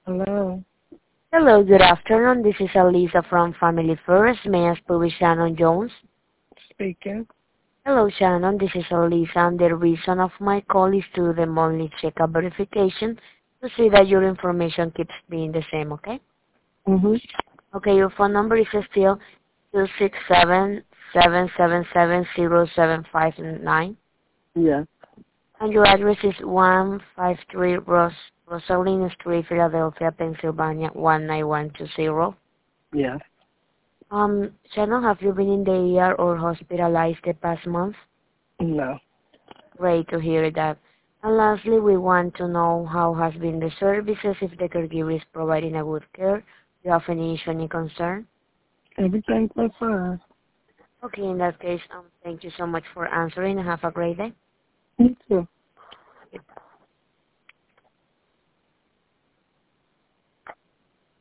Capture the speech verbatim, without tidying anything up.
Hello. Hello, good afternoon. This is Alisa from Family First. May I speak with Shannon Jones? Speaking. Hello, Shannon. This is Alisa, and the reason of my call is to the monthly checkup verification to see that your information keeps being the same, okay? Mhm. Okay, your phone number is still two six seven, seven seven seven, zero seven five nine, Yes. and your address is one five three Ros Rosaline Street, Philadelphia, Pennsylvania, one nine one two zero. Yes. Um, Shannon, have you been in the E R or hospitalized the past month? No. Great to hear that. And lastly, we want to know how has been the services, if the caregiver is providing a good care. Do you have any issue, any concern? Everything's been fine. Okay, in that case, um, thank you so much for answering and have a great day. You too.